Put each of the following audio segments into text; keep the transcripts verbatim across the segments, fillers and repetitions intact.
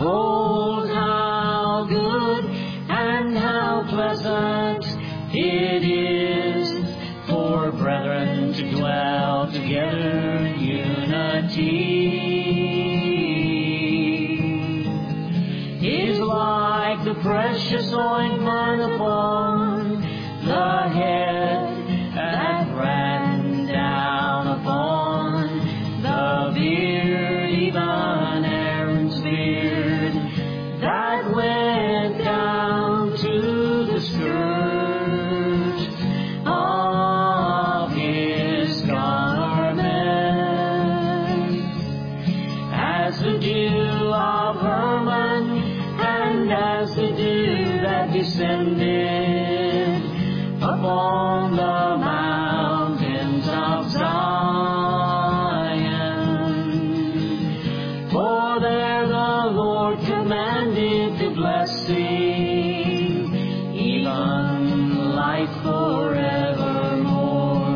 Behold, how good and how pleasant it is for brethren to dwell together in unity. Is like the precious ointment upon the head that ran down upon the beard, even Aaron's beard, that went down to the skirt of his garment, as the dew of Hermon, and as the dew that descended upon the mountains of Zion. For there the Lord commanded the blessing, even life forevermore.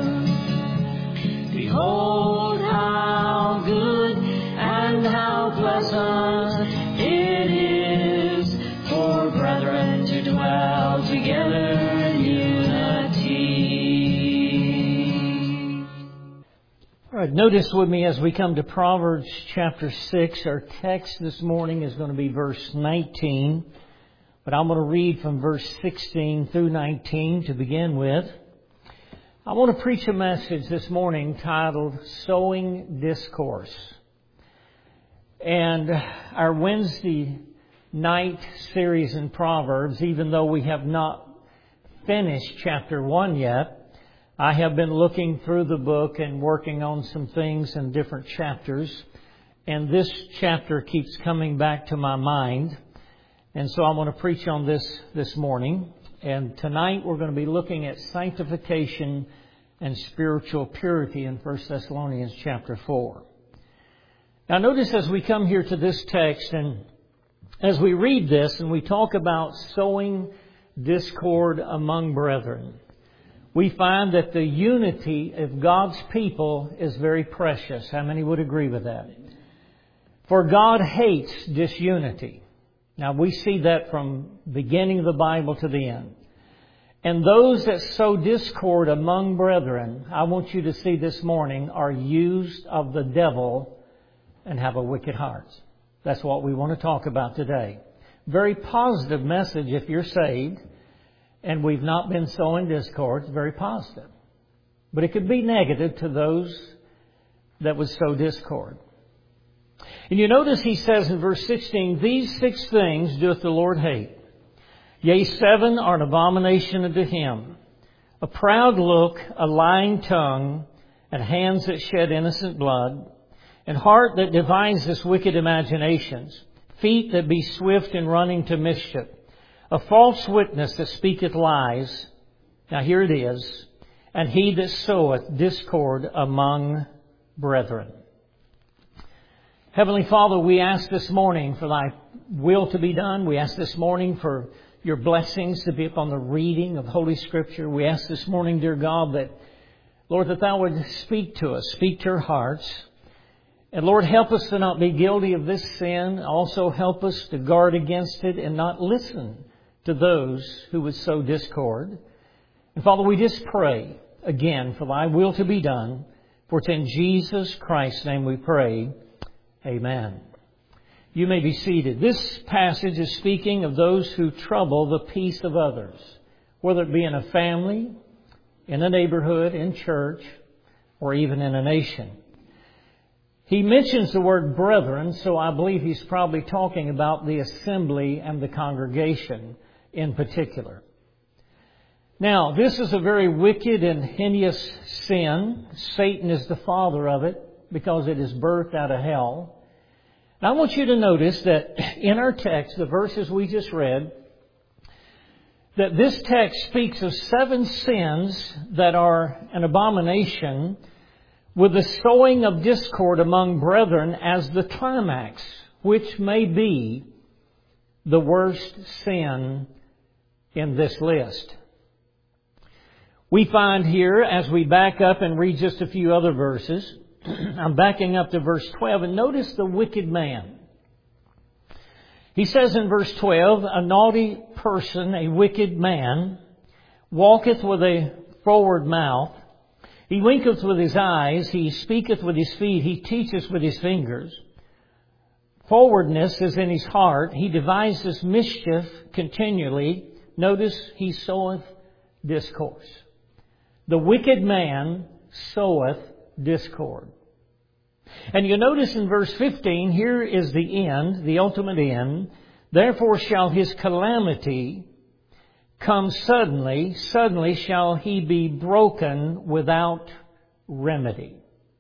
Behold, how good and how pleasant it is for brethren to dwell together in unity. All right, notice with me as we come to Proverbs chapter six, our text this morning is going to be verse nineteen. But I'm going to read from verse sixteen through nineteen to begin with. I want to preach a message this morning titled Sowing Discourse. And our Wednesday night series in Proverbs, even though we have not finished chapter one yet, I have been looking through the book and working on some things in different chapters. And this chapter keeps coming back to my mind. And so I'm going to preach on this this morning. And tonight we're going to be looking at sanctification and spiritual purity in First Thessalonians chapter four. Now notice as we come here to this text and as we read this and we talk about sowing discord among brethren, we find that the unity of God's people is very precious. How many would agree with that? For God hates disunity. Now we see that from beginning of the Bible to the end. And those that sow discord among brethren, I want you to see this morning, are used of the devil and have a wicked heart. That's what we want to talk about today. Very positive message if you're saved and we've not been sowing discord. It's very positive. But it could be negative to those that would sow discord. And you notice he says in verse sixteen, these six things doeth the Lord hate. Yea, seven are an abomination unto him. A proud look, a lying tongue, and hands that shed innocent blood, and heart that deviseth wicked imaginations, feet that be swift in running to mischief, a false witness that speaketh lies. Now here it is. And he that soweth discord among brethren. Heavenly Father, we ask this morning for thy will to be done. We ask this morning for your blessings to be upon the reading of Holy Scripture. We ask this morning, dear God, that, Lord, that thou would speak to us, speak to our hearts. And Lord, help us to not be guilty of this sin. Also help us to guard against it and not listen to those who would sow discord. And Father, we just pray again for thy will to be done. For it's in Jesus Christ's name we pray. Amen. You may be seated. This passage is speaking of those who trouble the peace of others, whether it be in a family, in a neighborhood, in church, or even in a nation. He mentions the word brethren, so I believe he's probably talking about the assembly and the congregation in particular. Now, this is a very wicked and heinous sin. Satan is the father of it because it is birthed out of hell. And I want you to notice that in our text, the verses we just read, that this text speaks of seven sins that are an abomination, with the sowing of discord among brethren as the climax, which may be the worst sin in this list. We find here, as we back up and read just a few other verses, I'm backing up to verse twelve, and notice the wicked man. He says in verse twelve, a naughty person, a wicked man, walketh with a forward mouth. He winketh with his eyes. He speaketh with his feet. He teacheth with his fingers. Forwardness is in his heart. He devises mischief continually. Notice, he soweth discourse. The wicked man soweth discord. And you notice in verse fifteen, here is the end, the ultimate end. Therefore shall his calamity come suddenly. Suddenly shall he be broken without remedy.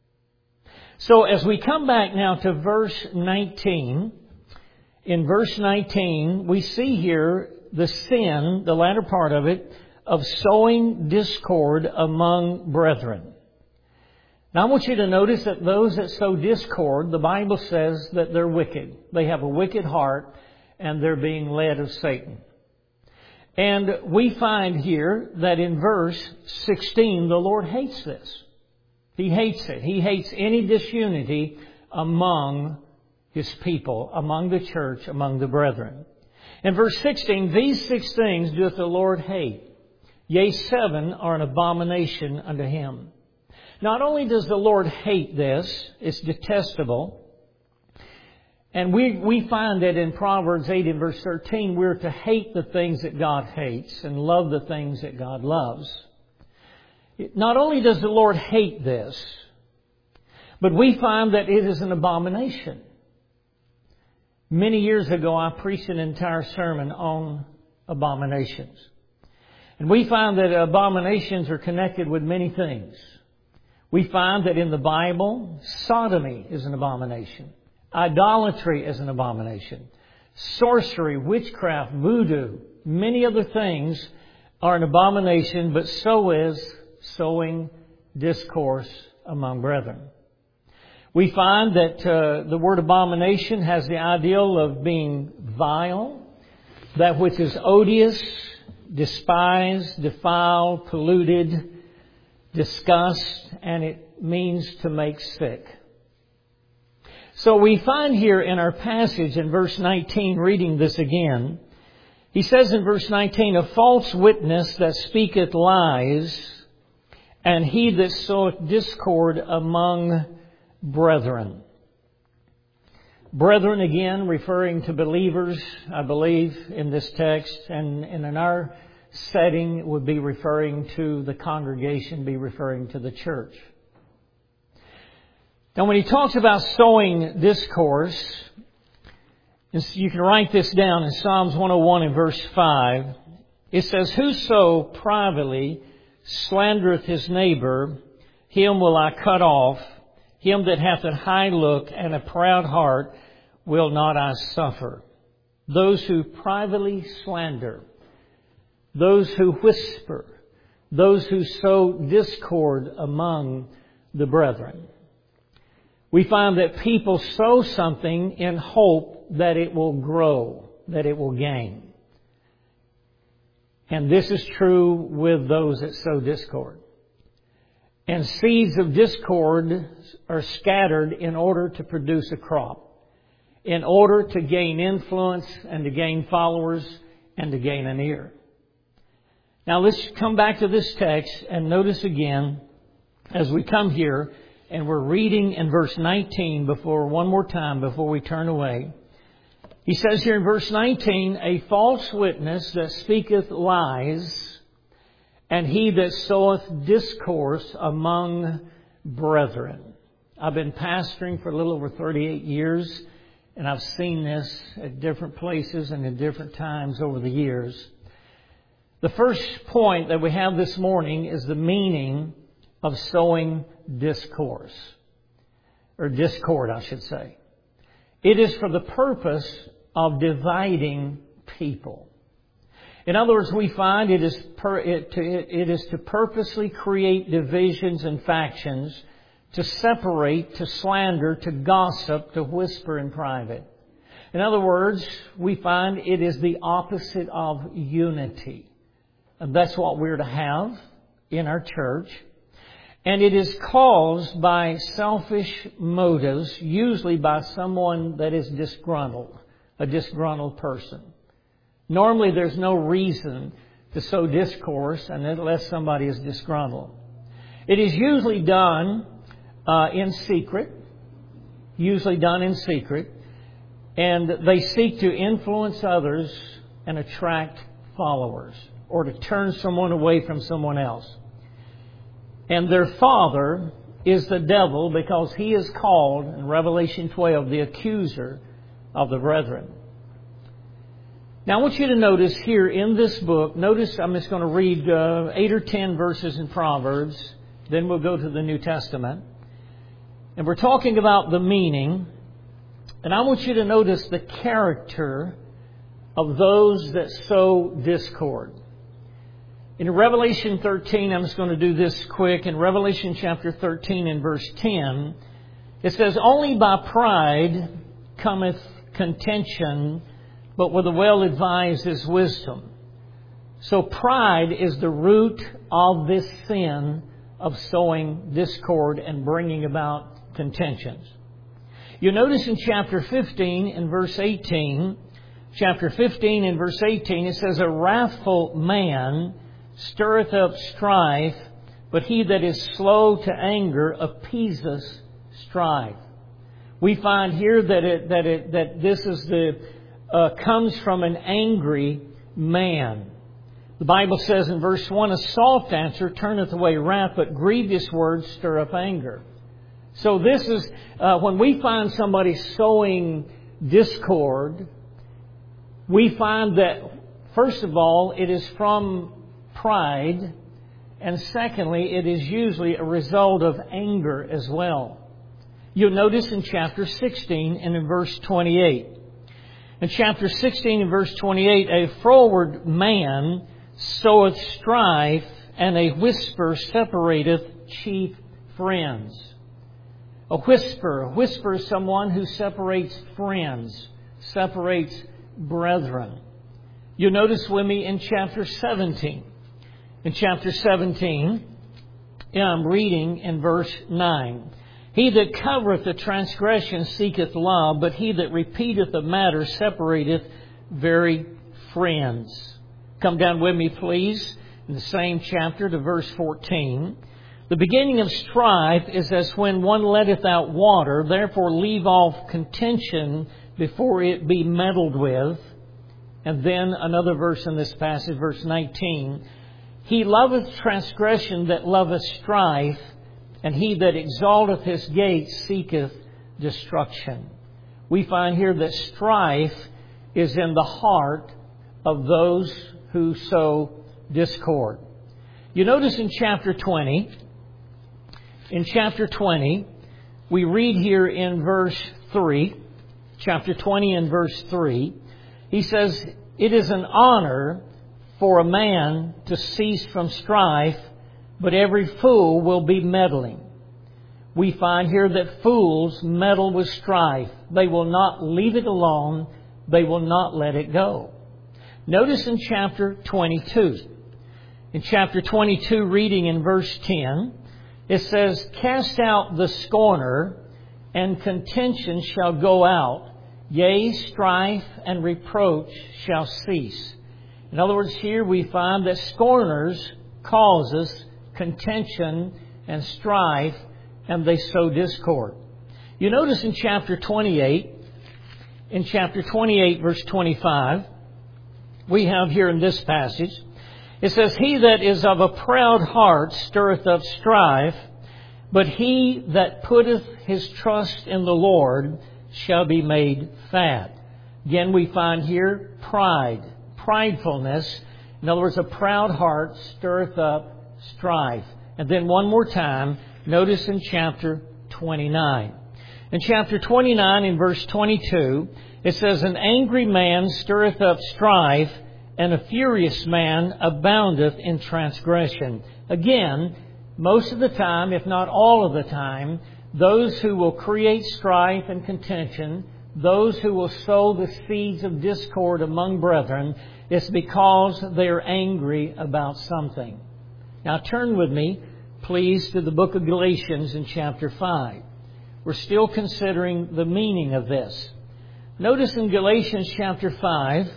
So as we come back now to verse nineteen, in verse nineteen, we see here the sin, the latter part of it, of sowing discord among brethren. Now I want you to notice that those that sow discord, the Bible says that they're wicked. They have a wicked heart and they're being led of Satan. And we find here that in verse sixteen, the Lord hates this. He hates it. He hates any disunity among His people, among the church, among the brethren. In verse sixteen, these six things doth the Lord hate. Yea, seven are an abomination unto Him. Not only does the Lord hate this, it's detestable. And we, we find that in Proverbs eight and verse thirteen, we're to hate the things that God hates and love the things that God loves. Not only does the Lord hate this, but we find that it is an abomination. Many years ago, I preached an entire sermon on abominations. And we find that abominations are connected with many things. We find that in the Bible, sodomy is an abomination. Idolatry is an abomination. Sorcery, witchcraft, voodoo, many other things are an abomination, but so is sowing discourse among brethren. We find that uh, the word abomination has the ideal of being vile, that which is odious, despised, defiled, polluted, disgust, and it means to make sick. So we find here in our passage in verse nineteen, reading this again, he says in verse nineteen, a false witness that speaketh lies, and he that soweth discord among brethren. Brethren, again, referring to believers, I believe, in this text, and, and in our setting, it would be referring to the congregation, be referring to the church. Now, when he talks about sowing discourse, you can write this down in Psalms one oh one and verse five. It says, whoso privately slandereth his neighbor, him will I cut off. Him that hath a high look and a proud heart will not I suffer. Those who privately slander, those who whisper, those who sow discord among the brethren. We find that people sow something in hope that it will grow, that it will gain. And this is true with those that sow discord. And seeds of discord are scattered in order to produce a crop, in order to gain influence and to gain followers and to gain an ear. Now let's come back to this text and notice again as we come here and we're reading in verse nineteen before one more time before we turn away. He says here in verse nineteen, a false witness that speaketh lies, and he that soweth discourse among brethren. I've been pastoring for a little over thirty-eight years, and I've seen this at different places and in different times over the years. The first point that we have this morning is the meaning of sowing discourse, or discord, I should say. It is for the purpose of dividing people. In other words, we find it is, per, it, to, it, it is to purposely create divisions and factions, to separate, to slander, to gossip, to whisper in private. In other words, we find it is the opposite of unity. And that's what we're to have in our church. And it is caused by selfish motives, usually by someone that is disgruntled. a disgruntled person. Normally there's no reason to sow discourse unless somebody is disgruntled. It is usually done uh, in secret, usually done in secret, and they seek to influence others and attract followers, or to turn someone away from someone else. And their father is the devil, because he is called in Revelation twelve the accuser of the brethren. Now I want you to notice here in this book, notice I'm just going to read uh, eight or ten verses in Proverbs, then we'll go to the New Testament. And we're talking about the meaning, and I want you to notice the character of those that sow discord. In Revelation thirteen, I'm just going to do this quick. In Revelation chapter thirteen and verse ten, it says, "Only by pride cometh contention, but with the well-advised is wisdom." So pride is the root of this sin of sowing discord and bringing about contentions. You notice in chapter fifteen and verse eighteen, chapter fifteen and verse eighteen, it says, "A wrathful man stirreth up strife, but he that is slow to anger appeaseth strife." We find here that it, that it, that this is the uh, comes from an angry man. The Bible says in verse one, "A soft answer turneth away wrath, but grievous words stir up anger." So this is uh, when we find somebody sowing discord, we find that first of all it is from pride, and secondly, it is usually a result of anger as well. You'll notice in chapter sixteen and in verse twenty-eight. In chapter sixteen and verse twenty-eight, "A froward man soweth strife, and a whisper separateth chief friends." A whisper, a whisper is someone who separates friends, separates brethren. You'll notice with me in chapter seventeen. In chapter seventeen, I'm reading in verse nine. "He that covereth the transgression seeketh love, but he that repeateth the matter separateth very friends." Come down with me, please, in the same chapter to verse fourteen. "The beginning of strife is as when one letteth out water, therefore leave off contention before it be meddled with." And then another verse in this passage, verse nineteen. "He loveth transgression that loveth strife, and he that exalteth his gate seeketh destruction." We find here that strife is in the heart of those who sow discord. You notice in chapter twenty, in chapter twenty, we read here in verse three, chapter twenty and verse three, he says, "It is an honor for a man to cease from strife, but every fool will be meddling." We find here that fools meddle with strife. They will not leave it alone. They will not let it go. Notice in chapter twenty-two. In chapter twenty-two, reading in verse ten, it says, "Cast out the scorner, and contention shall go out. Yea, strife and reproach shall cease." In other words, here we find that scorners causes contention and strife, and they sow discord. You notice in chapter twenty-eight, in chapter twenty-eight, verse twenty-five, we have here in this passage, it says, "He that is of a proud heart stirreth up strife, but he that putteth his trust in the Lord shall be made fat." Again, we find here pride, pridefulness. In other words, a proud heart stirreth up strife. And then one more time, notice in chapter twenty-nine. In chapter twenty-nine, in verse twenty-two, it says, "An angry man stirreth up strife, and a furious man aboundeth in transgression." Again, most of the time, if not all of the time, those who will create strife and contention, those who will sow the seeds of discord among brethren, it's because they are angry about something. Now turn with me, please, to the book of Galatians in chapter five. We're still considering the meaning of this. Notice in Galatians chapter five,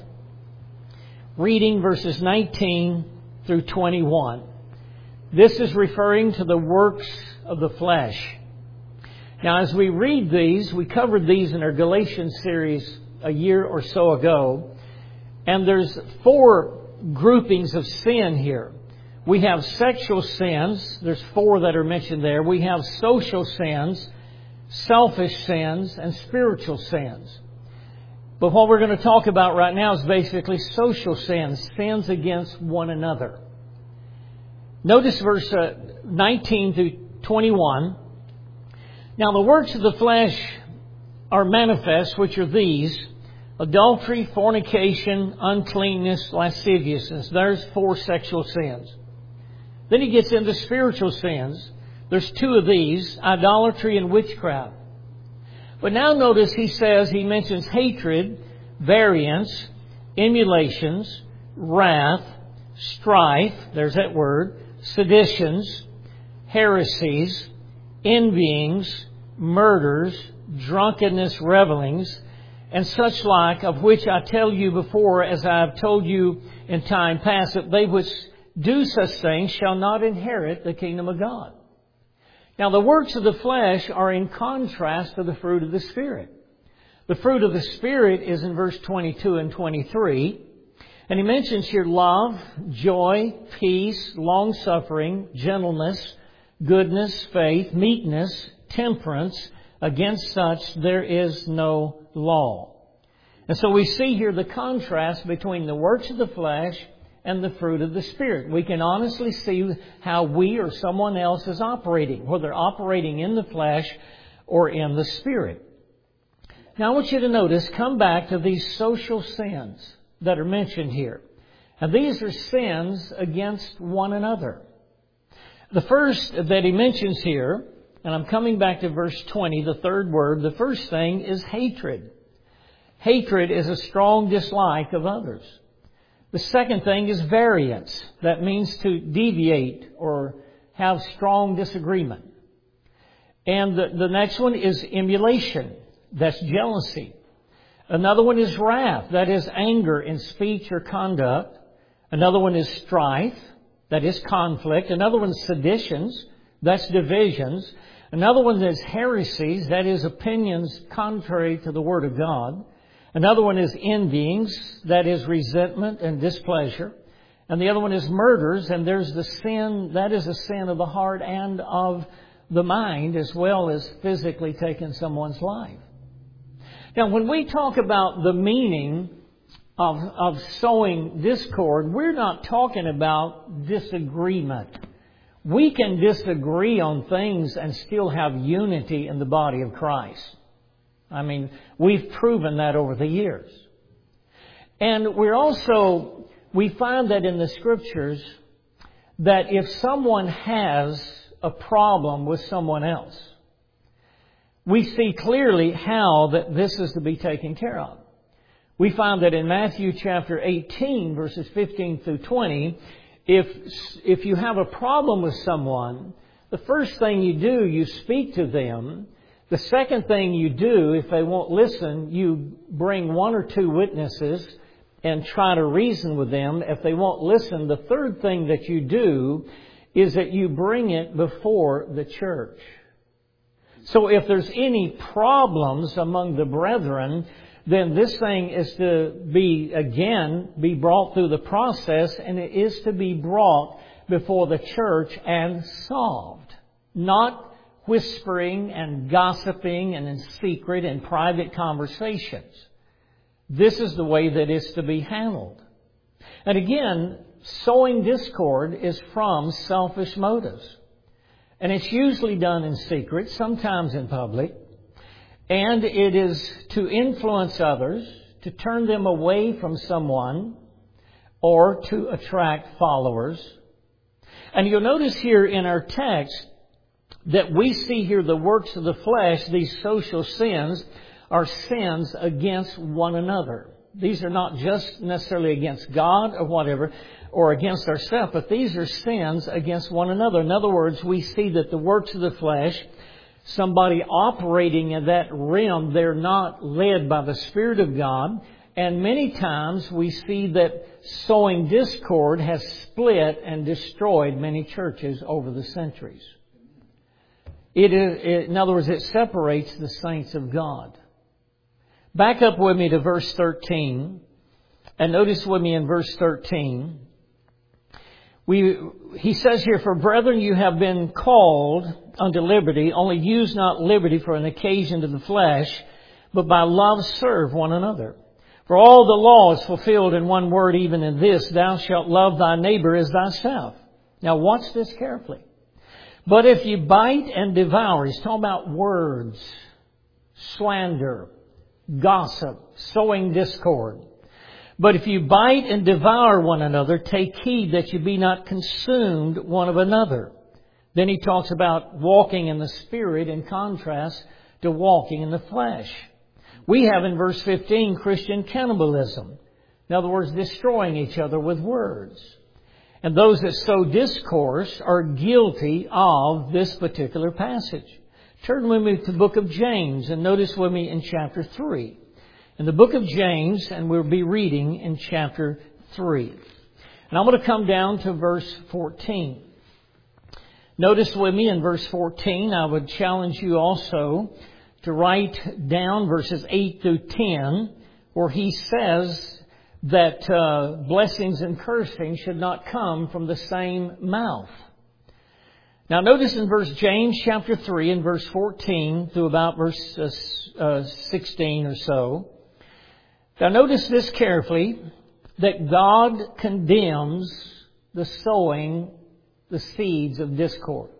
reading verses nineteen through twenty-one. This is referring to the works of the flesh. Now, as we read these, we covered these in our Galatians series a year or so ago, and there's four groupings of sin here. We have sexual sins. There's four that are mentioned there. We have social sins, selfish sins, and spiritual sins. But what we're going to talk about right now is basically social sins, sins against one another. Notice verse uh, nineteen through twenty-one. Now the works of the flesh are manifest, which are these: adultery, fornication, uncleanness, lasciviousness. There's four sexual sins. Then he gets into spiritual sins. There's two of these: idolatry and witchcraft. But now notice he says, he mentions hatred, variance, emulations, wrath, strife, there's that word, seditions, heresies, envyings, murders, drunkenness, revelings, and such like, of which I tell you before, as I have told you in time past, that they which do such things shall not inherit the kingdom of God. Now, the works of the flesh are in contrast to the fruit of the Spirit. The fruit of the Spirit is in verse twenty-two and twenty-three. And he mentions here love, joy, peace, long-suffering, gentleness, goodness, faith, meekness, temperance. Against such there is no law. And so we see here the contrast between the works of the flesh and the fruit of the Spirit. We can honestly see how we or someone else is operating, whether operating in the flesh or in the Spirit. Now I want you to notice, come back to these social sins that are mentioned here. And these are sins against one another. The first that he mentions here, and I'm coming back to verse twenty, the third word, the first thing is hatred. Hatred is a strong dislike of others. The second thing is variance. That means to deviate or have strong disagreement. And the, the next one is emulation. That's jealousy. Another one is wrath. That is anger in speech or conduct. Another one is strife. That is conflict. Another one is seditions. That's divisions. Another one is heresies. That is opinions contrary to the Word of God. Another one is envyings, that is resentment and displeasure. And the other one is murders, and there's the sin, that is a sin of the heart and of the mind, as well as physically taking someone's life. Now, when we talk about the meaning of, of sowing discord, we're not talking about disagreement. We can disagree on things and still have unity in the body of Christ. I mean, we've proven that over the years. And we're also, we find that in the Scriptures that if someone has a problem with someone else, we see clearly how that this is to be taken care of. We find that in Matthew chapter eighteen, verses fifteen through twenty, if, if you have a problem with someone, the first thing you do, you speak to them. The second thing you do, if they won't listen, you bring one or two witnesses and try to reason with them. If they won't listen, the third thing that you do is that you bring it before the church. So if there's any problems among the brethren, then this thing is to be, again, be brought through the process, and it is to be brought before the church and solved. Not whispering and gossiping and in secret and private conversations. This is the way that it's to be handled. And again, sowing discord is from selfish motives. And it's usually done in secret, sometimes in public. And it is to influence others, to turn them away from someone, or to attract followers. And you'll notice here in our text that we see here the works of the flesh, these social sins, are sins against one another. These are not just necessarily against God or whatever, or against ourselves, but these are sins against one another. In other words, we see that the works of the flesh somebody operating in that realm, they're not led by the Spirit of God. And many times we see that sowing discord has split and destroyed many churches over the centuries. It is, it, in other words, it separates the saints of God. Back up with me to verse thirteen. And notice with me in verse thirteen. We, he says here, "For brethren, you have been called unto liberty, only use not liberty for an occasion to the flesh, but by love serve one another. For all the law is fulfilled in one word, even in this, thou shalt love thy neighbor as thyself." Now watch this carefully. "But if you bite and devour," he's talking about words, slander, gossip, sowing discord. "But if you bite and devour one another, take heed that you be not consumed one of another." Then he talks about walking in the Spirit in contrast to walking in the flesh. We have in verse fifteen Christian cannibalism. In other words, destroying each other with words. And those that sow discourse are guilty of this particular passage. Turn with me to the book of James and notice with me in chapter three. In the book of James, and we'll be reading in chapter three. And I'm going to come down to verse fourteen. Notice with me in verse fourteen, I would challenge you also to write down verses eight through ten, where he says that uh, blessings and cursing should not come from the same mouth. Now notice in verse James chapter three and verse fourteen through about verse uh, uh, sixteen or so. Now notice this carefully, that God condemns the sowing the seeds of discord.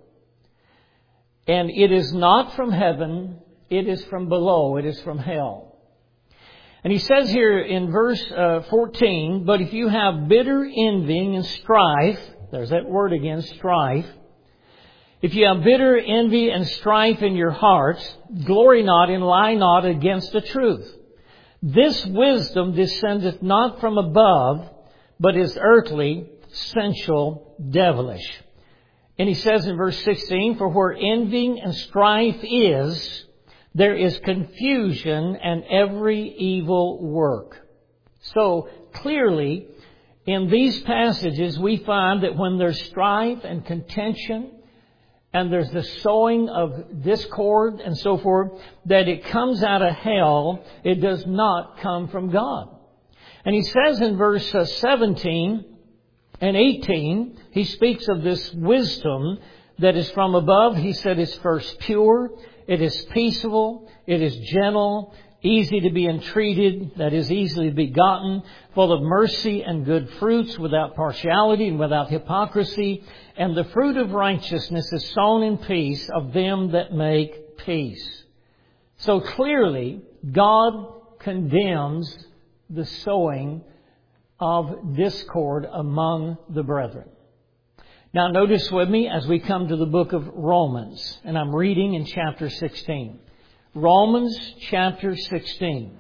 And it is not from heaven, it is from below, it is from hell. And he says here in verse uh, fourteen, "But if you have bitter envying and strife," there's that word again, strife. "If you have bitter envy and strife in your hearts, glory not and lie not against the truth. This wisdom descendeth not from above, but is earthly, sensual, devilish." And he says in verse sixteen, "For where envying and strife is, there is confusion and every evil work." So clearly, in these passages, we find that when there's strife and contention, and there's the sowing of discord and so forth, that it comes out of hell. It does not come from God. And he says in verse seventeen and eighteen, he speaks of this wisdom that is from above. He said it's first pure, it is peaceable, it is gentle, easy to be entreated, that is easily begotten, full of mercy and good fruits, without partiality and without hypocrisy. And the fruit of righteousness is sown in peace of them that make peace. So clearly, God condemns the sowing of discord among the brethren. Now notice with me as we come to the book of Romans, and I'm reading in chapter sixteen. Romans chapter sixteen.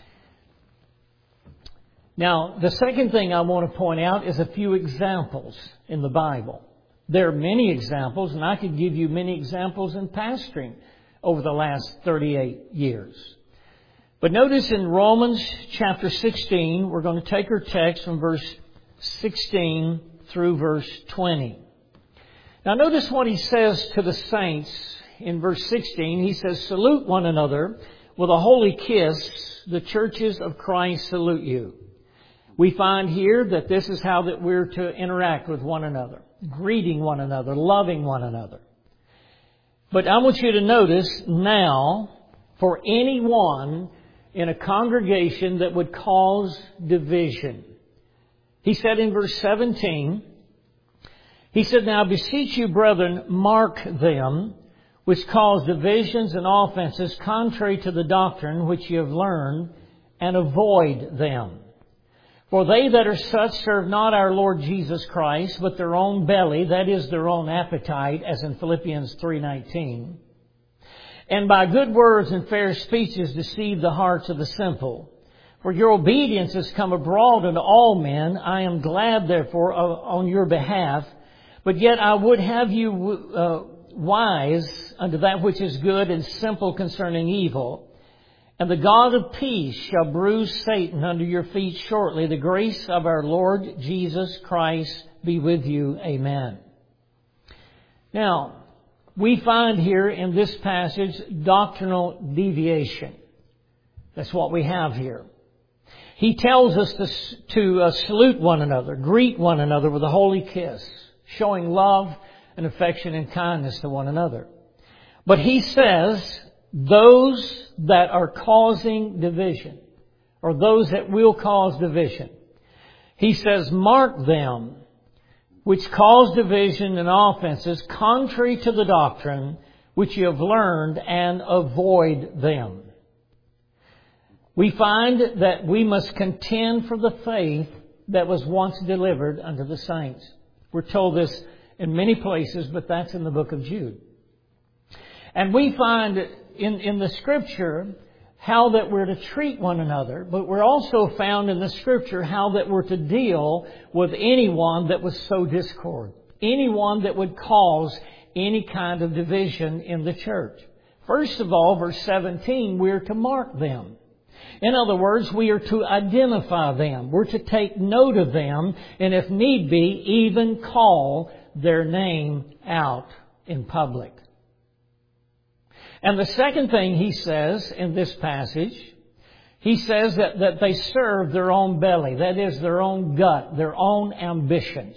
Now, the second thing I want to point out is a few examples in the Bible. There are many examples, and I could give you many examples in pastoring over the last thirty-eight years. But notice in Romans chapter sixteen, we're going to take our text from verse sixteen through verse twenty. Now notice what he says to the saints in verse sixteen. He says, "Salute one another with a holy kiss. The churches of Christ salute you." We find here that this is how that we're to interact with one another. Greeting one another, loving one another. But I want you to notice now, for anyone in a congregation that would cause division. He said in verse seventeen, he said, "Now I beseech you, brethren, mark them which cause divisions and offenses contrary to the doctrine which you have learned, and avoid them. For they that are such serve not our Lord Jesus Christ, but their own belly, that is their own appetite, as in Philippians three nineteen. And by good words and fair speeches deceive the hearts of the simple. For your obedience has come abroad unto all men. I am glad, therefore, on your behalf. But yet I would have you uh, wise unto that which is good, and simple concerning evil. And the God of peace shall bruise Satan under your feet shortly. The grace of our Lord Jesus Christ be with you. Amen. Now, we find here in this passage doctrinal deviation. That's what we have here. He tells us to, to uh, salute one another, greet one another with a holy kiss, showing love and affection and kindness to one another. But he says, those that are causing division, or those that will cause division, he says, mark them which cause division and offenses contrary to the doctrine which you have learned, and avoid them. We find that we must contend for the faith that was once delivered unto the saints. We're told this in many places, but that's in the book of Jude. And we find in, in the Scripture how that we're to treat one another, but we're also found in the Scripture how that we're to deal with anyone that was sow discord, anyone that would cause any kind of division in the church. First of all, verse seventeen, we're to mark them. In other words, we are to identify them. We're to take note of them, and if need be, even call their name out in public. And the second thing he says in this passage, he says that, that they serve their own belly. That is, their own gut, their own ambitions.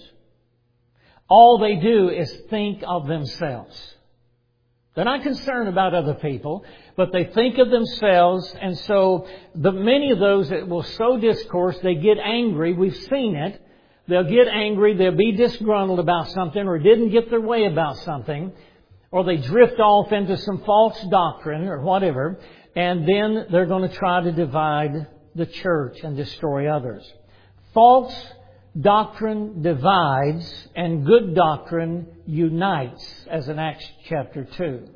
All they do is think of themselves. They're not concerned about other people, but they think of themselves. And so the many of those that will sow discourse, they get angry. We've seen it. They'll get angry. They'll be disgruntled about something, or didn't get their way about something. Or they drift off into some false doctrine or whatever, and then they're going to try to divide the church and destroy others. False doctrine divides, and good doctrine unites, as in Acts chapter two.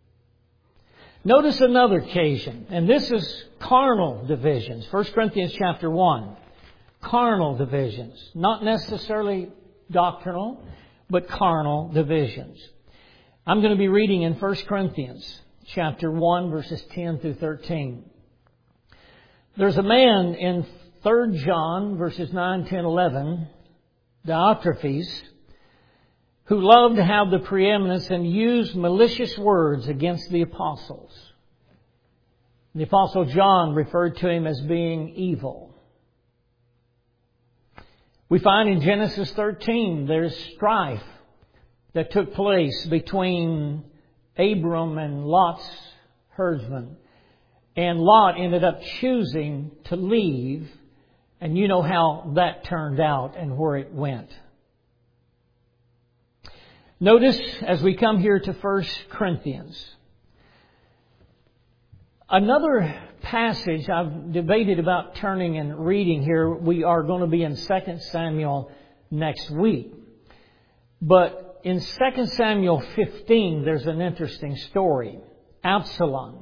Notice another occasion, and this is carnal divisions. First Corinthians chapter one. Carnal divisions. Not necessarily doctrinal, but carnal divisions. I'm going to be reading in First Corinthians chapter one, verses ten through thirteen. There's a man in Third John, verses nine, ten, eleven, Diotrephes, who loved to have the preeminence and used malicious words against the apostles. The apostle John referred to him as being evil. We find in Genesis thirteen there's strife that took place between Abram and Lot's herdsman. And Lot ended up choosing to leave. And you know how that turned out and where it went. Notice as we come here to First Corinthians. Another passage I've debated about turning and reading here. We are going to be in Second Samuel next week. But in Second Samuel fifteen, there's an interesting story. Absalom.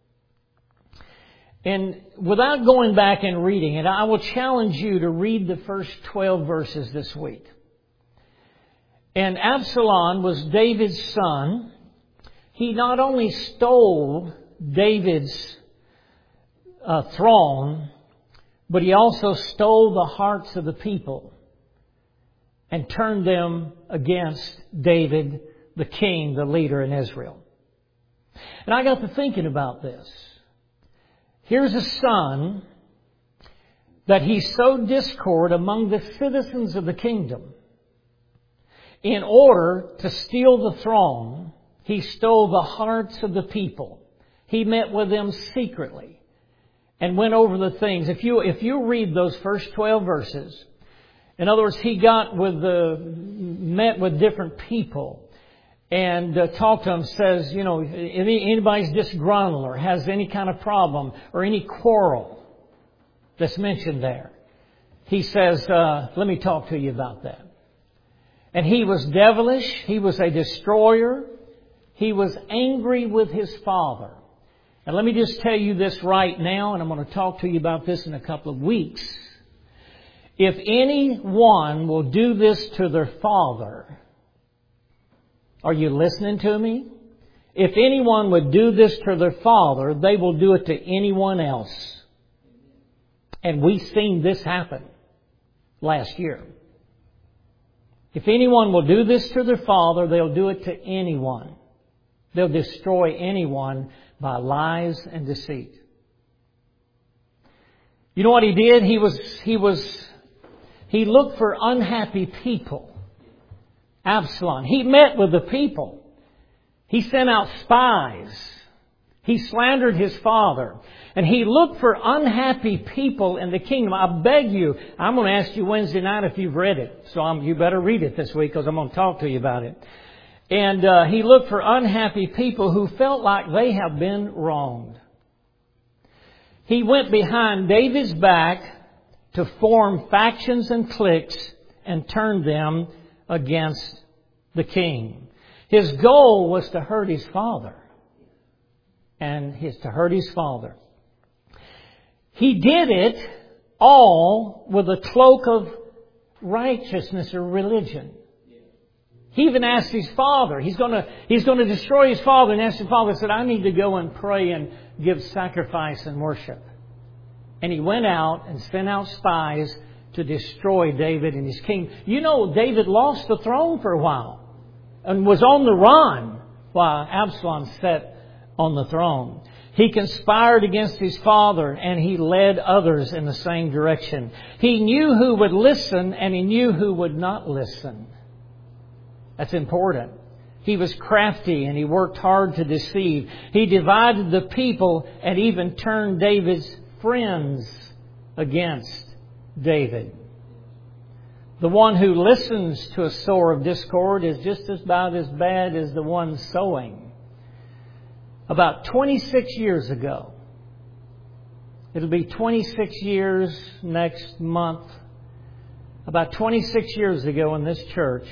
And without going back and reading it, I will challenge you to read the first twelve verses this week. And Absalom was David's son. He not only stole David's uh, throne, but he also stole the hearts of the people and turned them against David, the king, the leader in Israel. And I got to thinking about this. Here's a son that he sowed discord among the citizens of the kingdom. In order to steal the throne, he stole the hearts of the people. He met with them secretly and went over the things. If you, if you read those first twelve verses, in other words, he got with the, met with different people and uh, talked to them, says, you know, if anybody's disgruntled or has any kind of problem or any quarrel that's mentioned there, he says, uh, let me talk to you about that. And he was devilish. He was a destroyer. He was angry with his father. And let me just tell you this right now, and I'm going to talk to you about this in a couple of weeks. If anyone will do this to their father, Are you listening to me? If anyone would do this to their father, they will do it to anyone else. And we've seen this happen last year. If anyone will do this to their father, they'll do it to anyone. They'll destroy anyone by lies and deceit. You know what he did? He was, he was, he looked for unhappy people. Absalom. He met with the people. He sent out spies. He slandered his father. And he looked for unhappy people in the kingdom. I beg you, I'm going to ask you Wednesday night if you've read it. So I'm, you better read it this week because I'm going to talk to you about it. And uh, he looked for unhappy people who felt like they have been wronged. He went behind David's back to form factions and cliques and turn them against the king. His goal was to hurt his father. And his to hurt his father. He did it all with a cloak of righteousness or religion. He even asked his father. He's going to, he's going to destroy his father. And asked his father, said, I need to go and pray and give sacrifice and worship. And he went out and sent out spies to destroy David and his king. You know, David lost the throne for a while and was on the run while Absalom sat on the throne. He conspired against his father and he led others in the same direction. He knew who would listen and he knew who would not listen. That's important. He was crafty and he worked hard to deceive. He divided the people and even turned David's friends against David. The one who listens to a sower of discord is just about as bad as the one sowing. About twenty-six years ago, it'll be twenty-six years next month. About twenty-six years ago in this church,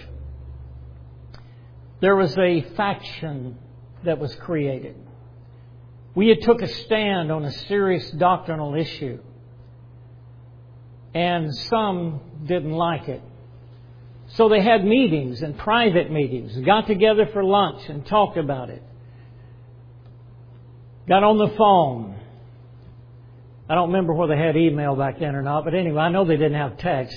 there was a faction that was created. We had took a stand on a serious doctrinal issue. And some didn't like it. So they had meetings and private meetings. Got together for lunch and talked about it. Got on the phone. I don't remember whether they had email back then or not. But anyway, I know they didn't have text.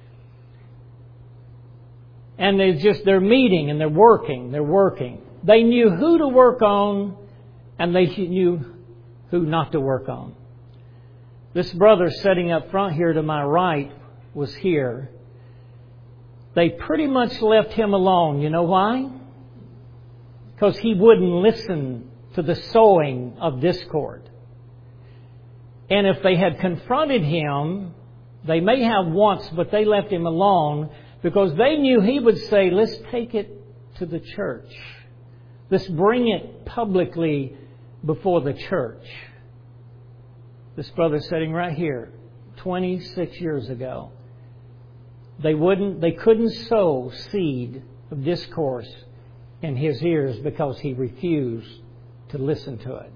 And they just, they're meeting and they're working. They're working. They knew who to work on and they knew who not to work on. This brother sitting up front here to my right was here. They pretty much left him alone. You know why? Because he wouldn't listen to the sowing of discord. And if they had confronted him, they may have once, but they left him alone because they knew he would say, let's take it to the church. Let's bring it publicly before the church. This brother sitting right here, twenty-six years ago. They wouldn't, they couldn't sow seed of discourse in his ears because he refused to listen to it.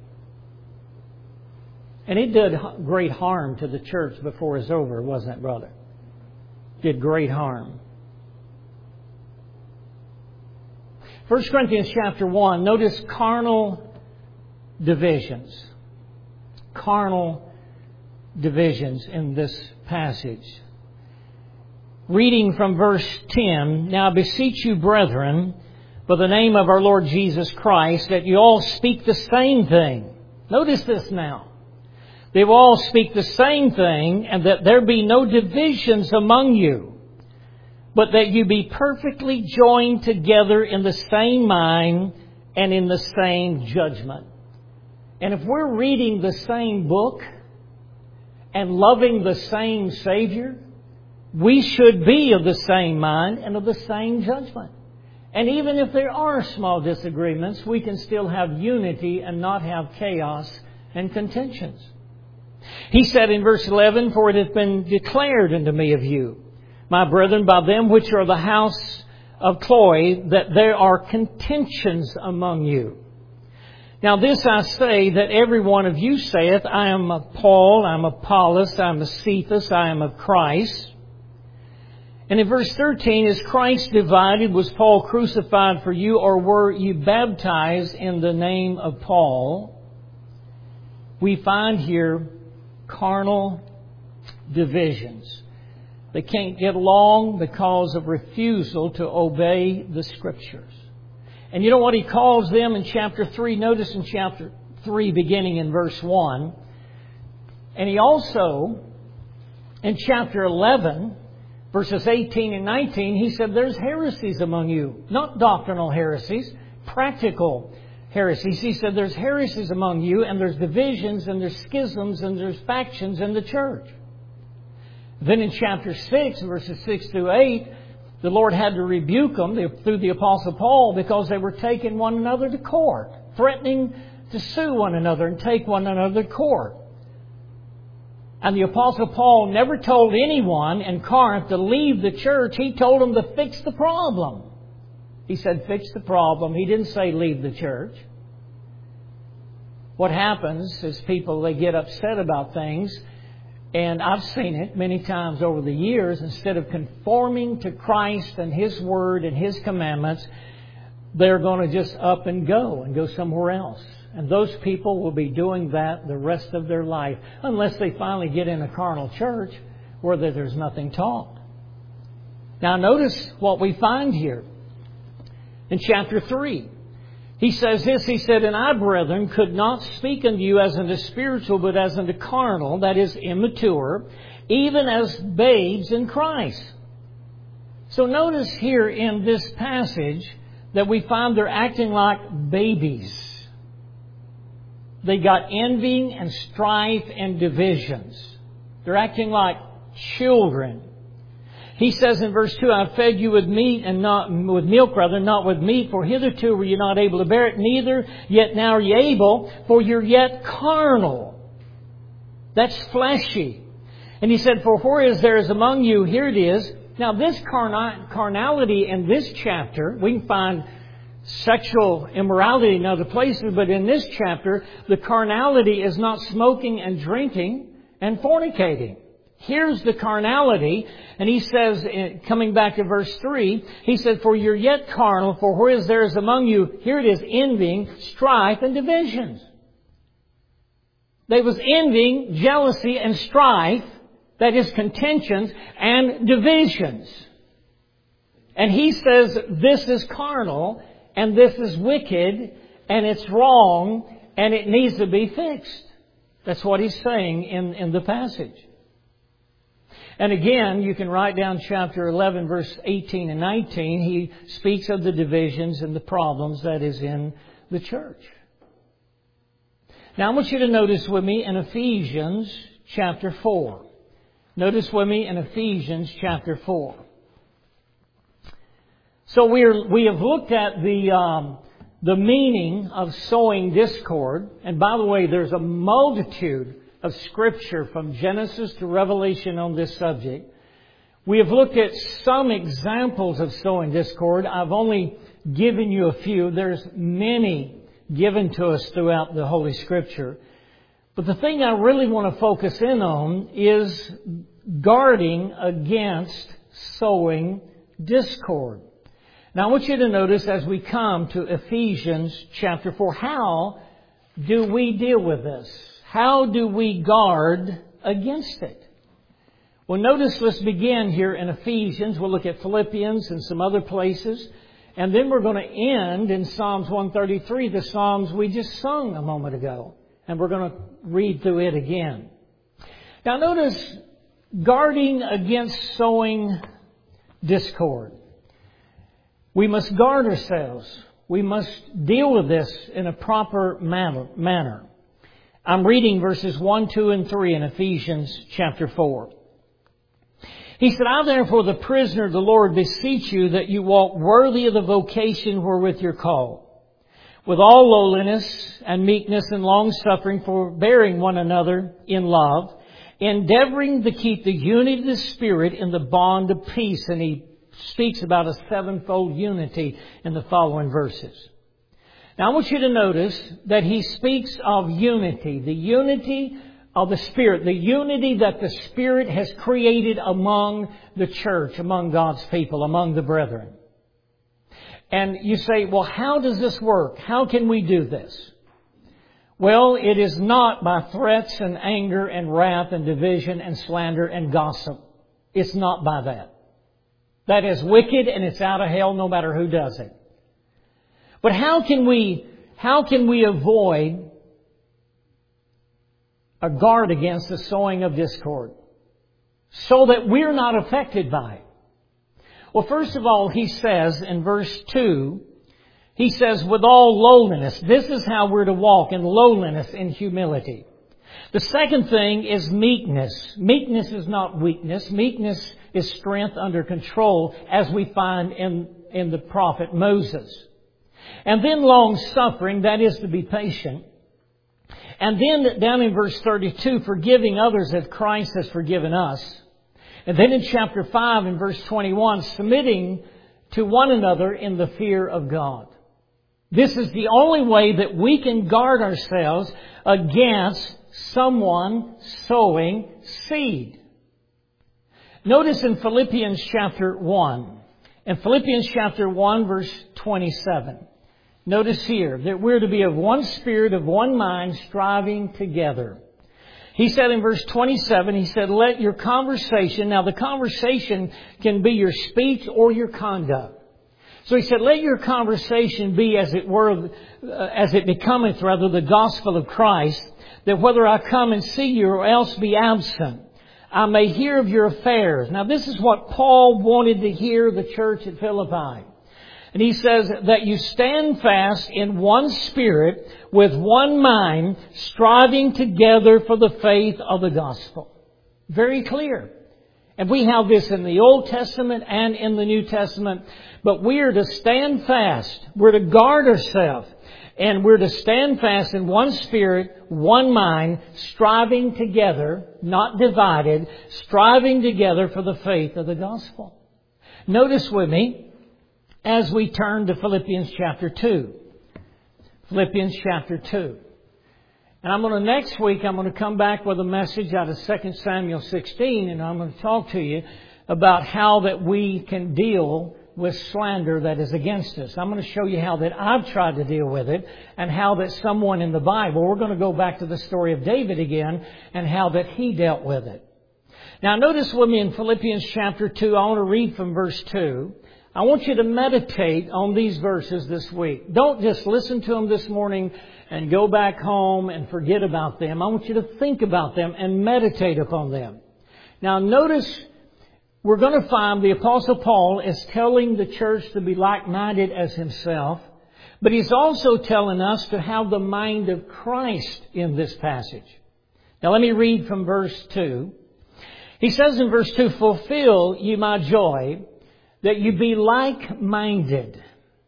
And it did great harm to the church before it's over, wasn't it, brother? Did great harm. First Corinthians chapter one, notice carnal divisions. Carnal divisions in this passage. Reading from verse ten, Now I beseech you, brethren, by the name of our Lord Jesus Christ, that you all speak the same thing. Notice this now. They will all speak the same thing, and that there be no divisions among you, but that you be perfectly joined together in the same mind and in the same judgment. And if we're reading the same book and loving the same Savior, we should be of the same mind and of the same judgment. And even if there are small disagreements, we can still have unity and not have chaos and contentions. He said in verse eleven, For it hath been declared unto me of you, my brethren, by them which are the house of Chloe, that there are contentions among you. Now this I say, that every one of you saith, I am of Paul, I am of Apollos, I am of Cephas, I am of Christ. And in verse thirteen, is Christ divided? Was Paul crucified for you? Or were you baptized in the name of Paul? We find here carnal divisions. They can't get along because of refusal to obey the Scriptures. And you know what he calls them in chapter three? Notice in chapter three, beginning in verse one. And he also, in chapter eleven, verses eighteen and nineteen, he said there's heresies among you. Not doctrinal heresies, practical heresies. He said there's heresies among you, and there's divisions, and there's schisms, and there's factions in the church. Then in chapter six, verses six through eight, the Lord had to rebuke them through the Apostle Paul because they were taking one another to court, threatening to sue one another and take one another to court. And the Apostle Paul never told anyone in Corinth to leave the church. He told them to fix the problem. He said, fix the problem. He didn't say leave the church. What happens is people, they get upset about things. And I've seen it many times over the years. Instead of conforming to Christ and His Word and His commandments, they're going to just up and go and go somewhere else. And those people will be doing that the rest of their life, unless they finally get in a carnal church where there's nothing taught. Now notice what we find here in chapter three. He says this, he said, and I, brethren, could not speak unto you as unto spiritual, but as unto carnal, that is, immature, even as babes in Christ. So notice here in this passage that we find they're acting like babies. They got envying and strife and divisions. They're acting like children. He says in verse two, I fed you with meat and not with milk, rather, not with meat, for hitherto were you not able to bear it, neither yet now are ye able, for you're yet carnal. That's fleshy. And he said, for where is there is among you, here it is. Now this carna- carnality in this chapter, we can find sexual immorality in other places, but in this chapter, the carnality is not smoking and drinking and fornicating. Here's the carnality, and he says, coming back to verse three, he said, for you're yet carnal, for where is there is among you, here it is, envying, strife, and divisions. There was envying, jealousy, and strife, that is contentions, and divisions. And he says, this is carnal, and this is wicked, and it's wrong, and it needs to be fixed. That's what he's saying in, in the passage. And again, you can write down chapter eleven, verse eighteen and nineteen. He speaks of the divisions and the problems that is in the church. Now I want you to notice with me in Ephesians chapter four. Notice with me in Ephesians chapter four. So we're, we have looked at the, um, the meaning of sowing discord. And by the way, there's a multitude of Scripture from Genesis to Revelation on this subject. We have looked at some examples of sowing discord. I've only given you a few. There's many given to us throughout the Holy Scripture. But the thing I really want to focus in on is guarding against sowing discord. Now I want you to notice as we come to Ephesians chapter four, how do we deal with this? How do we guard against it? Well, notice, let's begin here in Ephesians. We'll look at Philippians and some other places. And then we're going to end in Psalms one thirty-three, the Psalms we just sung a moment ago. And we're going to read through it again. Now notice, guarding against sowing discord. We must guard ourselves. We must deal with this in a proper manner. I'm reading verses one, two, and three in Ephesians chapter four. He said, I therefore, the prisoner of the Lord, beseech you that you walk worthy of the vocation wherewith you're called, with all lowliness and meekness and long-suffering, forbearing one another in love, endeavoring to keep the unity of the Spirit in the bond of peace. And he speaks about a sevenfold unity in the following verses. Now I want you to notice that he speaks of unity, the unity of the Spirit, the unity that the Spirit has created among the church, among God's people, among the brethren. And you say, well, how does this work? How can we do this? Well, it is not by threats and anger and wrath and division and slander and gossip. It's not by that. That is wicked and it's out of hell no matter who does it. But how can we, how can we avoid a guard against the sowing of discord so that we're not affected by it? Well, first of all, he says in verse two, he says, with all lowliness. This is how we're to walk, in lowliness, in humility. The second thing is meekness. Meekness is not weakness. Meekness is strength under control, as we find in, in the prophet Moses. And then long-suffering, that is to be patient. And then down in verse thirty-two, forgiving others as Christ has forgiven us. And then in chapter five and verse twenty-one, submitting to one another in the fear of God. This is the only way that we can guard ourselves against someone sowing seed. Notice in Philippians chapter one. In Philippians chapter one verse twenty-seven. Notice here that we're to be of one spirit, of one mind, striving together. He said in verse twenty-seven, he said, let your conversation, now the conversation can be your speech or your conduct. So he said, let your conversation be as it were, uh, as it becometh rather the gospel of Christ, that whether I come and see you or else be absent, I may hear of your affairs. Now this is what Paul wanted to hear the church at Philippi. And he says that you stand fast in one spirit, with one mind, striving together for the faith of the gospel. Very clear. And we have this in the Old Testament and in the New Testament. But we are to stand fast. We're to guard ourselves. And we're to stand fast in one spirit, one mind, striving together, not divided, striving together for the faith of the gospel. Notice with me, as we turn to Philippians chapter two. Philippians chapter two. And I'm going to, next week, I'm going to come back with a message out of Second Samuel sixteen, and I'm going to talk to you about how that we can deal with slander that is against us. I'm going to show you how that I've tried to deal with it, and how that someone in the Bible, we're going to go back to the story of David again, and how that he dealt with it. Now notice with me in Philippians chapter two, I want to read from verse two. I want you to meditate on these verses this week. Don't just listen to them this morning and go back home and forget about them. I want you to think about them and meditate upon them. Now notice, we're going to find the Apostle Paul is telling the church to be like-minded as himself, but he's also telling us to have the mind of Christ in this passage. Now let me read from verse two. He says in verse two, fulfill ye my joy, that you be like-minded,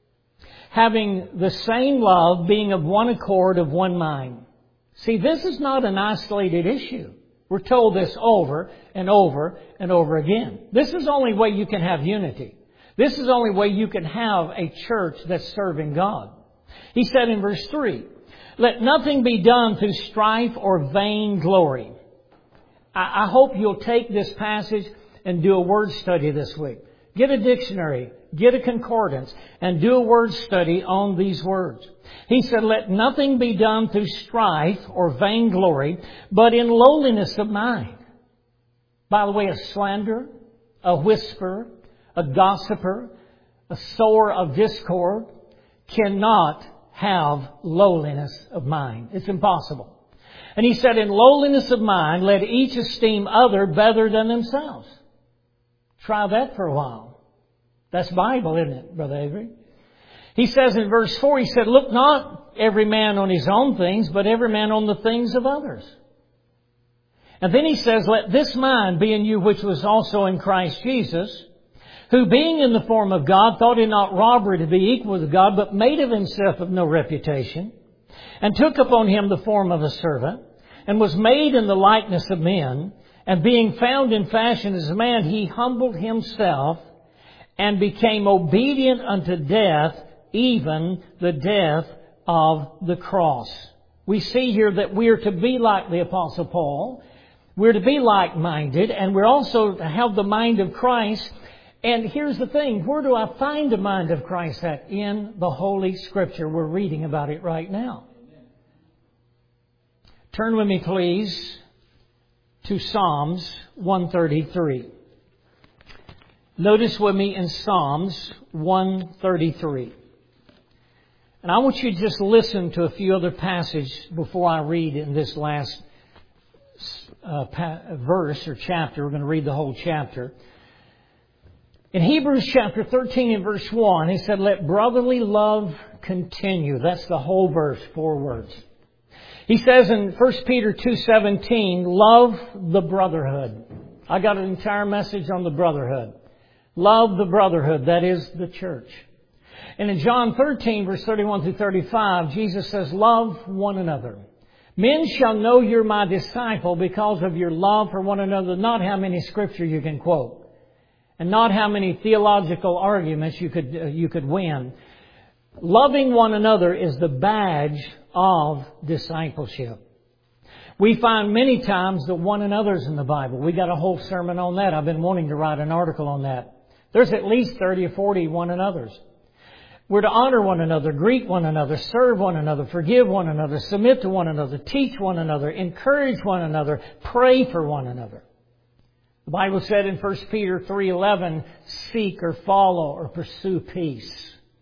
having the same love, being of one accord, of one mind. See, this is not an isolated issue. We're told this over and over and over again. This is the only way you can have unity. This is the only way you can have a church that's serving God. He said in verse three, let nothing be done through strife or vain glory. I, I hope you'll take this passage and do a word study this week. Get a dictionary, get a concordance, and do a word study on these words. He said, let nothing be done through strife or vainglory, but in lowliness of mind. By the way, a slanderer, a whisperer, a gossiper, a sower of discord cannot have lowliness of mind. It's impossible. And he said, in lowliness of mind, let each esteem other better than themselves. Try that for a while. That's Bible, isn't it, Brother Avery? He says in verse four, he said, look not every man on his own things, but every man on the things of others. And then he says, let this mind be in you which was also in Christ Jesus, who being in the form of God, thought it not robbery to be equal with God, but made of himself of no reputation, and took upon him the form of a servant, and was made in the likeness of men. And being found in fashion as a man, he humbled himself and became obedient unto death, even the death of the cross. we see here that we are to be like the Apostle Paul. We're to be like-minded, and we're also to have the mind of Christ. And here's the thing, where do I find the mind of Christ at? In the Holy Scripture. We're reading about it right now. Turn with me, please, to Psalms one thirty-three. Notice with me in Psalms one thirty-three. And I want you to just listen to a few other passages before I read in this last uh, pa- verse or chapter. We're going to read the whole chapter. In Hebrews chapter thirteen and verse one, he said, let brotherly love continue. That's the whole verse, four words. He says in First Peter two seventeen, love the brotherhood. I got an entire message on the brotherhood. Love the brotherhood, that is the church. And in John thirteen, verse thirty-one through thirty-five, Jesus says, love one another. Men shall know you're my disciple because of your love for one another, not how many scripture you can quote, and not how many theological arguments you could uh, you could win. Loving one another is the badge of discipleship. We find many times the one another's in the Bible. We got a whole sermon on that. I've been wanting to write an article on that. There's at least thirty or forty one another's. We're to honor one another, greet one another, serve one another, forgive one another, submit to one another, teach one another, encourage one another, pray for one another. The Bible said in First Peter three eleven, seek or follow or pursue peace.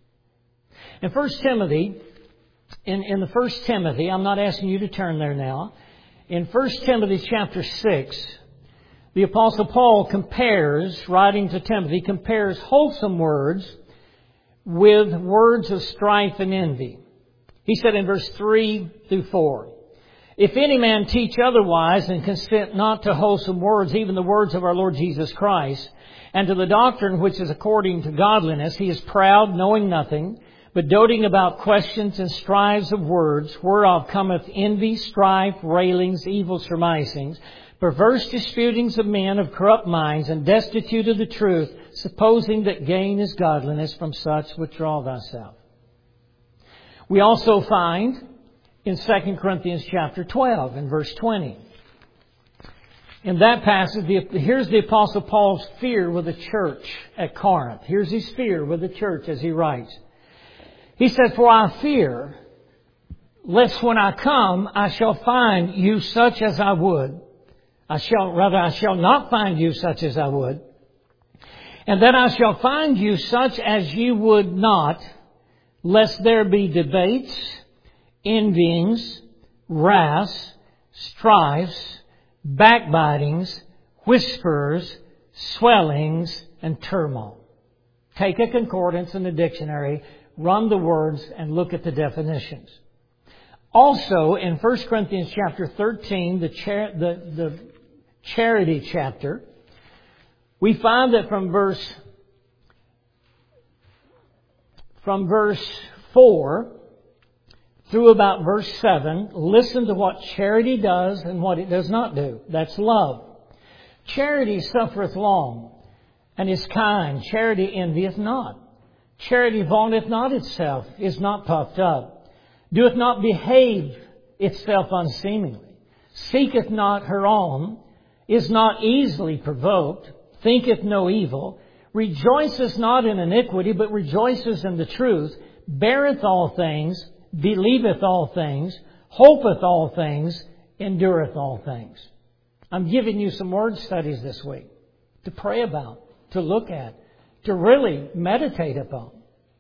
In First Timothy, in, in the First Timothy, I'm not asking you to turn there now. In First Timothy chapter six, the Apostle Paul compares, writing to Timothy, compares wholesome words with words of strife and envy. He said in verse three through four, if any man teach otherwise and consent not to wholesome words, even the words of our Lord Jesus Christ, and to the doctrine which is according to godliness, he is proud, knowing nothing, but doting about questions and strives of words, whereof cometh envy, strife, railings, evil surmisings, perverse disputings of men of corrupt minds, and destitute of the truth, supposing that gain is godliness. From such withdraw thyself. We also find in Second Corinthians chapter twelve and verse twenty. In that passage, the, here's the Apostle Paul's fear with the church at Corinth. Here's his fear with the church as he writes. He said, for I fear, lest when I come, I shall find you such as I would. I shall, rather, I shall not find you such as I would. And that I shall find you such as you would not, lest there be debates, envyings, wraths, strifes, backbitings, whisperers, swellings, and turmoil. Take a concordance in the dictionary, run the words, and look at the definitions. Also, in First Corinthians chapter thirteen, the, char- the, the charity chapter, we find that from verse from verse four through about verse seven, listen to what charity does and what it does not do. That's love. Charity suffereth long, and is kind. Charity envieth not. Charity vaunteth not itself, is not puffed up, doeth not behave itself unseemingly, seeketh not her own, is not easily provoked, thinketh no evil, rejoiceth not in iniquity, but rejoiceth in the truth, beareth all things, believeth all things, hopeth all things, endureth all things. I'm giving you some word studies this week to pray about, to look at, to really meditate upon.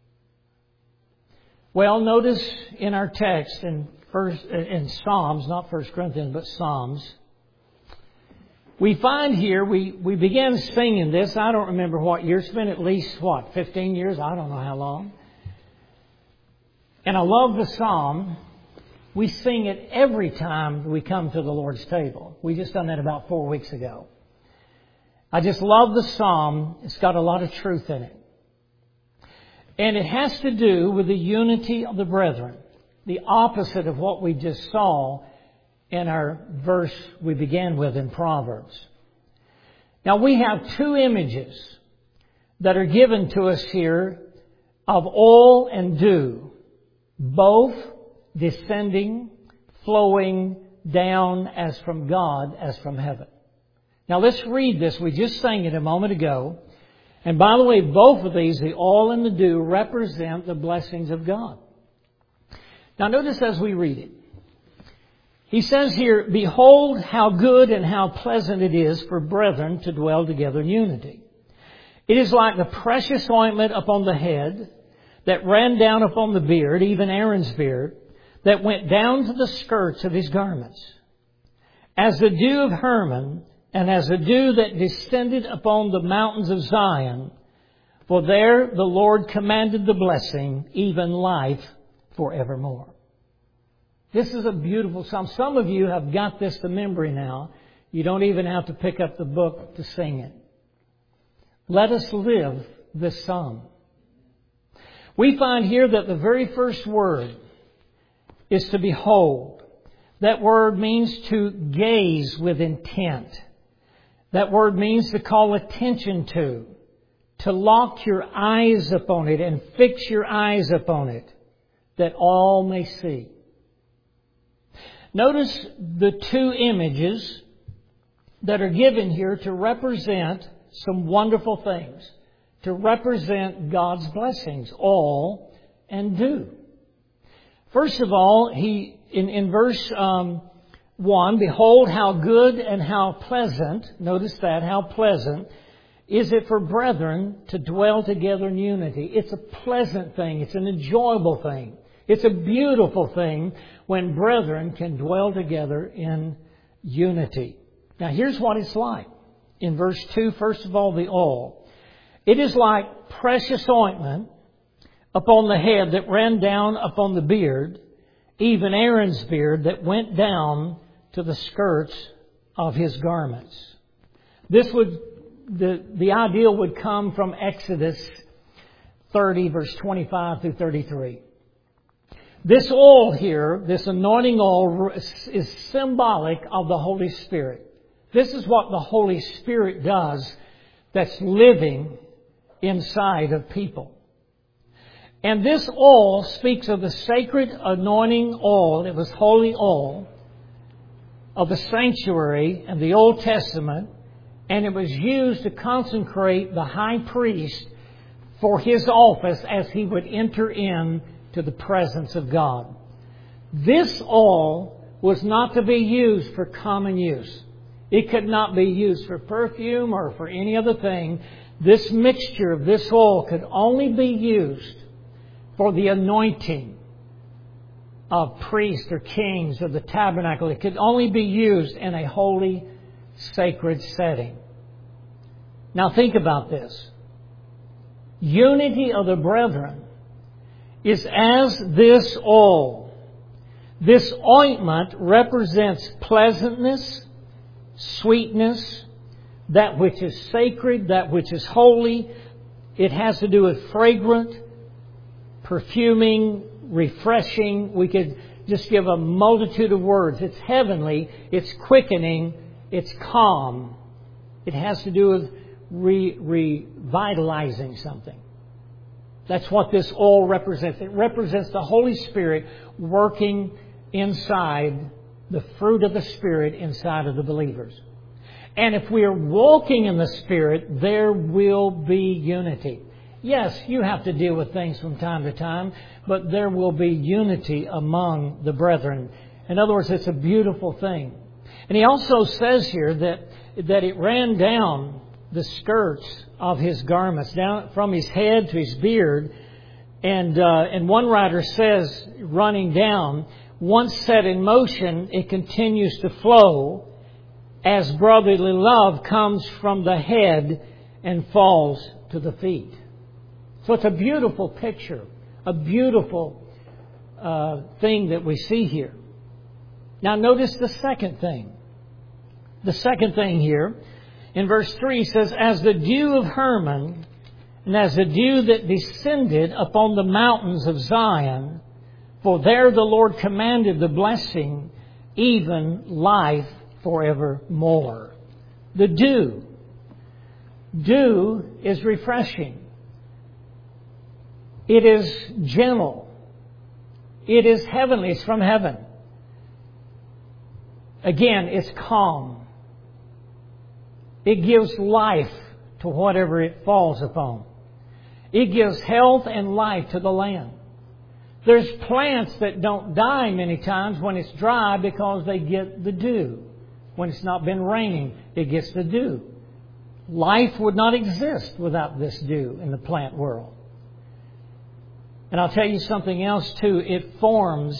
Well, notice in our text in first in Psalms, not First Corinthians, but Psalms, we find here, we, we began singing this. I don't remember what year. It's been at least, what, fifteen years? I don't know how long. And I love the psalm. We sing it every time we come to the Lord's table. We just done that about four weeks ago. I just love the psalm. It's got a lot of truth in it. And it has to do with the unity of the brethren. The opposite of what we just saw in our verse we began with in Proverbs. Now we have two images that are given to us here of oil and dew, both descending, flowing down as from God, as from heaven. Now let's read this. We just sang it a moment ago. And by the way, both of these, the oil and the dew, represent the blessings of God. Now notice as we read it. He says here, "Behold how good and how pleasant it is for brethren to dwell together in unity. It is like the precious ointment upon the head that ran down upon the beard, even Aaron's beard, that went down to the skirts of his garments. As the dew of Hermon, and as the dew that descended upon the mountains of Zion, for there the Lord commanded the blessing, even life forevermore." This is a beautiful psalm. Some of you have got this to memory now. You don't even have to pick up the book to sing it. Let us live this psalm. We find here that the very first word is to behold. That word means to gaze with intent. That word means to call attention to, to lock your eyes upon it and fix your eyes upon it, that all may see. Notice the two images that are given here to represent some wonderful things, to represent God's blessings, oil and dew. First of all, he in, in verse um, one, "Behold how good and how pleasant," notice that, how pleasant, "is it for brethren to dwell together in unity." It's a pleasant thing. It's an enjoyable thing. It's a beautiful thing when brethren can dwell together in unity. Now here's what it's like. In verse two, first of all, the oil. "It is like precious ointment upon the head that ran down upon the beard, even Aaron's beard that went down to the skirts of his garments." This would, the, the ideal would come from Exodus thirty, verse twenty-five through thirty-three. This oil here, this anointing oil, is symbolic of the Holy Spirit. This is what the Holy Spirit does that's living inside of people. And this oil speaks of the sacred anointing oil. It was holy oil of the sanctuary in the Old Testament. And it was used to consecrate the high priest for his office as he would enter in to the presence of God. This oil was not to be used for common use. It could not be used for perfume or for any other thing. This mixture of this oil could only be used for the anointing of priests or kings of the tabernacle. It could only be used in a holy, sacred setting. Now think about this. Unity of the brethren is as this oil. This ointment represents pleasantness, sweetness, that which is sacred, that which is holy. It has to do with fragrant, perfuming, refreshing. We could just give a multitude of words. It's heavenly, it's quickening, it's calm. It has to do with re- revitalizing something. That's what this oil represents. It represents the Holy Spirit working inside, the fruit of the Spirit inside of the believers. And if we are walking in the Spirit, there will be unity. Yes, you have to deal with things from time to time, but there will be unity among the brethren. In other words, it's a beautiful thing. And he also says here that, that it ran down the skirts of his garments, down from his head to his beard. And, uh, and one writer says, running down, once set in motion, it continues to flow as brotherly love comes from the head and falls to the feet. So it's a beautiful picture, a beautiful uh, thing that we see here. Now notice the second thing. The second thing here, in verse three, says, "As the dew of Hermon, and as the dew that descended upon the mountains of Zion, for there the Lord commanded the blessing, even life forevermore." The dew. Dew is refreshing. It is gentle. It is heavenly. It's from heaven. Again, it's calm. It gives life to whatever it falls upon. It gives health and life to the land. There's plants that don't die many times when it's dry because they get the dew. When it's not been raining, it gets the dew. Life would not exist without this dew in the plant world. And I'll tell you something else too. It forms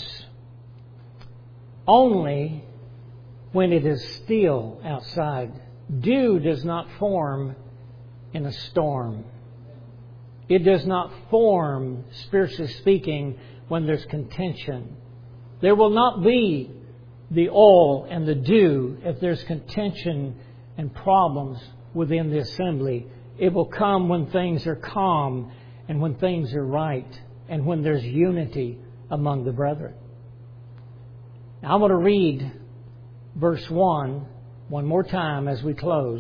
only when it is still outside. Dew does not form in a storm. It does not form, spiritually speaking, when there's contention. There will not be the oil and the dew if there's contention and problems within the assembly. It will come when things are calm and when things are right and when there's unity among the brethren. Now, I want to read verse one one more time as we close.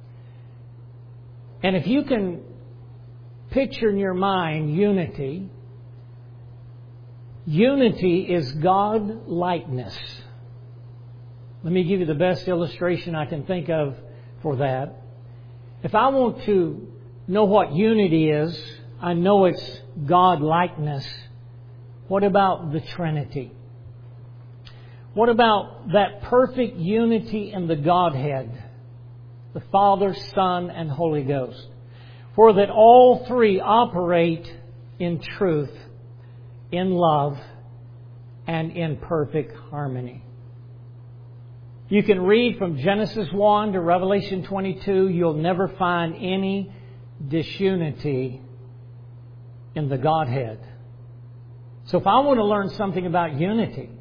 And if you can picture in your mind unity, unity is God-likeness. Let me give you the best illustration I can think of for that. If I want to know what unity is, I know it's God-likeness. What about the Trinity? What about that perfect unity in the Godhead, the Father, Son, and Holy Ghost? For that all three operate in truth, in love, and in perfect harmony. You can read from Genesis one to Revelation twenty-two. You'll never find any disunity in the Godhead. So if I want to learn something about unity,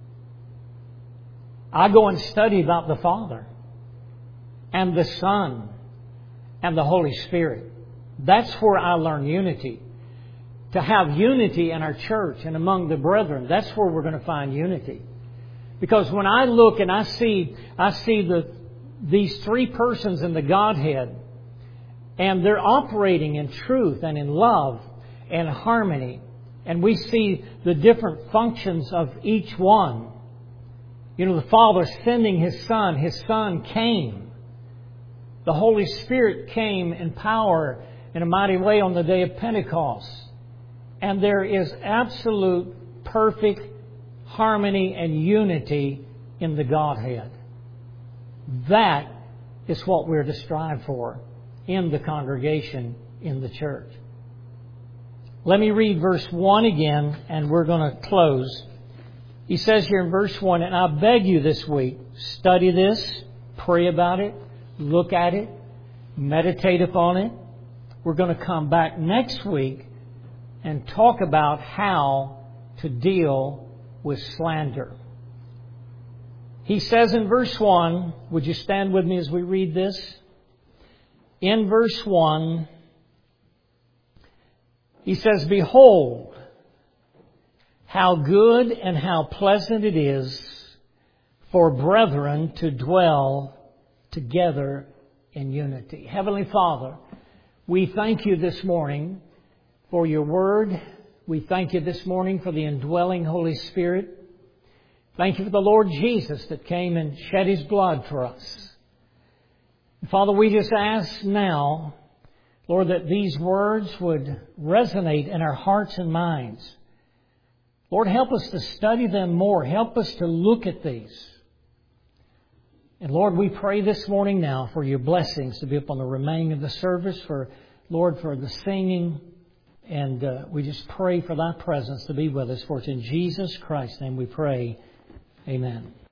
I go and study about the Father and the Son and the Holy Spirit. That's where I learn unity. To have unity in our church and among the brethren, that's where we're going to find unity. Because when I look and I see, I see the these three persons in the Godhead, and they're operating in truth and in love and harmony, and we see the different functions of each one. You know, the Father sending His Son. His Son came. The Holy Spirit came in power in a mighty way on the day of Pentecost. And there is absolute, perfect harmony and unity in the Godhead. That is what we're to strive for in the congregation, in the church. Let me read verse one again, and we're going to close. He says here in verse one, and I beg you this week, study this, pray about it, look at it, meditate upon it. We're going to come back next week and talk about how to deal with slander. He says in verse one, would you stand with me as we read this? In verse one, he says, behold, how good and how pleasant it is for brethren to dwell together in unity. Heavenly Father, we thank you this morning for your word. We thank you this morning for the indwelling Holy Spirit. Thank you for the Lord Jesus that came and shed His blood for us. Father, we just ask now, Lord, that these words would resonate in our hearts and minds. Lord, help us to study them more. Help us to look at these. And Lord, we pray this morning now for your blessings to be upon the remaining of the service, for, Lord, for the singing. And uh, we just pray for thy presence to be with us. For it's in Jesus Christ's name we pray. Amen.